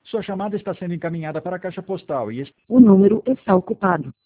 Sua chamada está sendo encaminhada para a caixa postal e O número está ocupado.